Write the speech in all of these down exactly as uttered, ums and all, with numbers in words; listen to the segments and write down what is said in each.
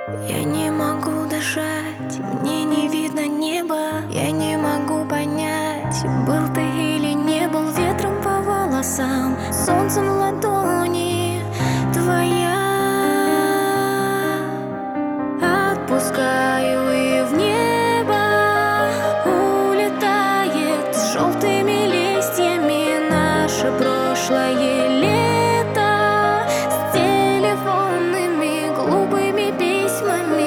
Я не могу дышать, мне не видно неба. Я не могу понять, был ты или не был. Ветром по волосам, солнцем в ладони твоя. Отпускаю и в небо улетает с желтыми листьями наше прошлое лето с телефонными глупыми письмами.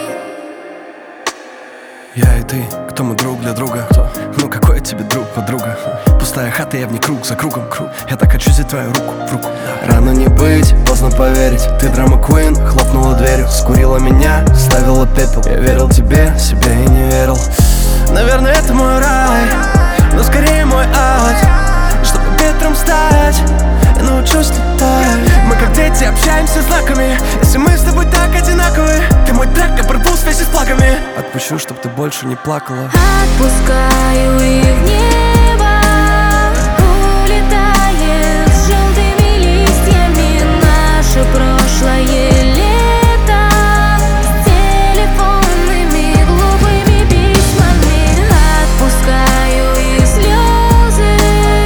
Я и ты, кто мы друг для друга? Кто? Ну какой я тебе друг, подруга? Пустая хата, я в ней круг за кругом, круг. Я так хочу взять твою руку в руку. Рано не быть, поздно поверить. Ты драма квин, хлопнула дверью, скурила меня, ставила пепел. Я верил тебе, себе и не верил. Наверное, это мой рай, но скорее мой ад. Чтобы ветром стать, я научусь летать. Мы как дети общаемся знаками. Если мы с тобой так одинаковы, ты мой трек, я порву связи с плаками. Отпущу, чтоб ты больше не плакала. Отпускаю и в небо улетает с желтыми листьями наше прошлое лето с телефонными глупыми письмами. Отпускаю и слезы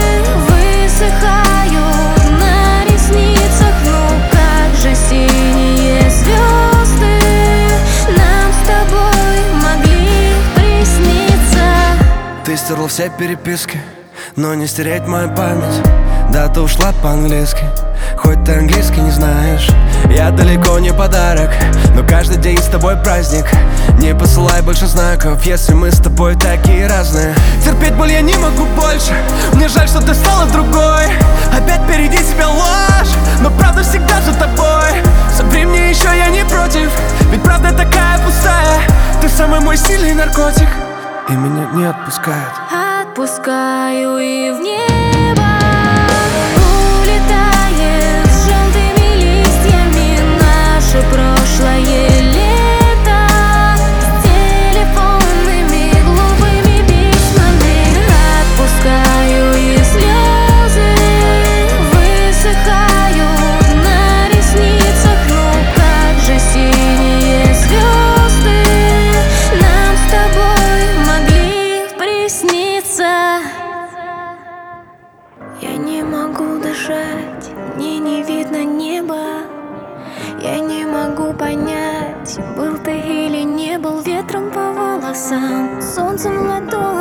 высыхают на ресницах. Ну как же синие звезды нам с тобой могли присниться. Ты стерла все переписки, но не стереть мою память. Да, ты ушла по-английски, хоть ты английский не знаешь. Я далеко не подарок, но каждый день с тобой праздник. Не посылай больше знаков, если мы с тобой такие разные. Терпеть боль я не могу больше, мне жаль, что ты стала другой. Опять впереди тебя ложь, но правда всегда за тобой. Собри мне еще, я не против, ведь правда такая пустая. Ты самый мой сильный наркотик, и меня не отпускает. Отпускаю и в небо улетает с желтыми листьями наше прошлое лето с телефонными глупыми письмами. Отпускаю и слезы высыхают на ресницах. Ну как же синие звезды нам с тобой могли присниться. Я не могу дышать, мне не видно неба. Я не могу понять, был ты или не был. Ветром по волосам, солнцем в ладони